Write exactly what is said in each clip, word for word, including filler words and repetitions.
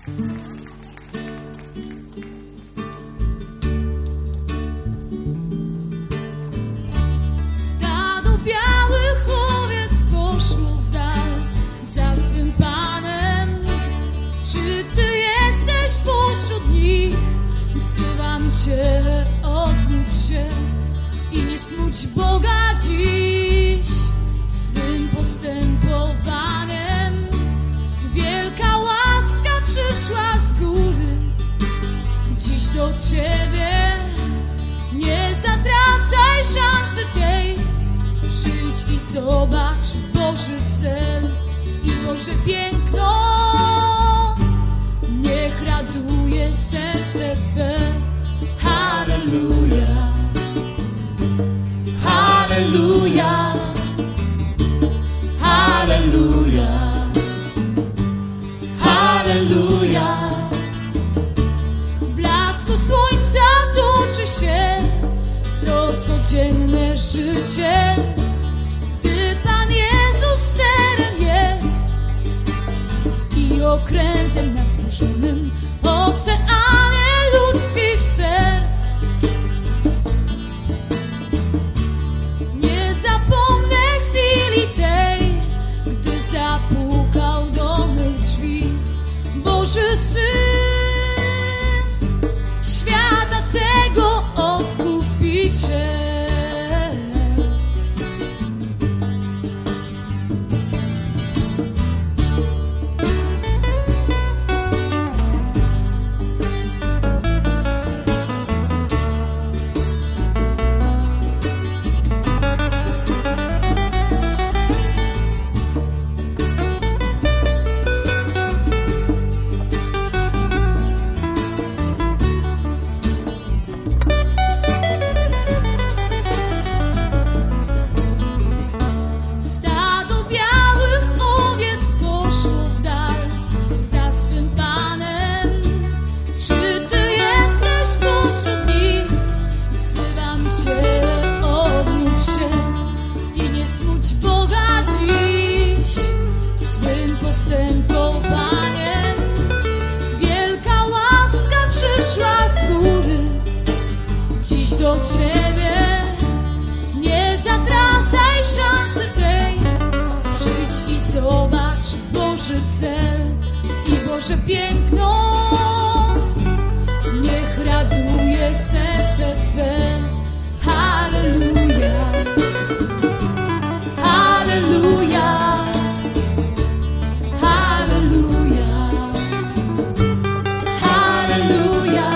Stado białych owiec poszło w dal za swym Panem. Czy Ty jesteś pośród nich? Wzywam Cię, odnów się i nie smuć Boga dziś swym postępowaniem. Wielka łaska przyszła z góry dziś do Ciebie. Nie zatracaj szansy tej. Przyjdź i zobacz Boży cel i Boże piękno. Niech raduje serce Twe. Halleluja, halleluja, halleluja, halleluja. W blasku słońca toczy się to codzienne życie. Gdy Pan Jezus sterem jest i okrętem na wzburzonym oceanie ludzkich serc. Nie zapomnę chwili tej, gdy zapukał do mych drzwi Boży Syn świata tego Odkupiciel. Do Ciebie, nie zatracaj szansy tej. Przyjdź i zobacz Boży cel i Boże piękno. Niech raduje serce Twe. Halleluja, halleluja, halleluja, halleluja.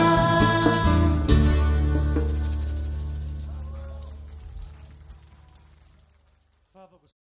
Chwała Bogu.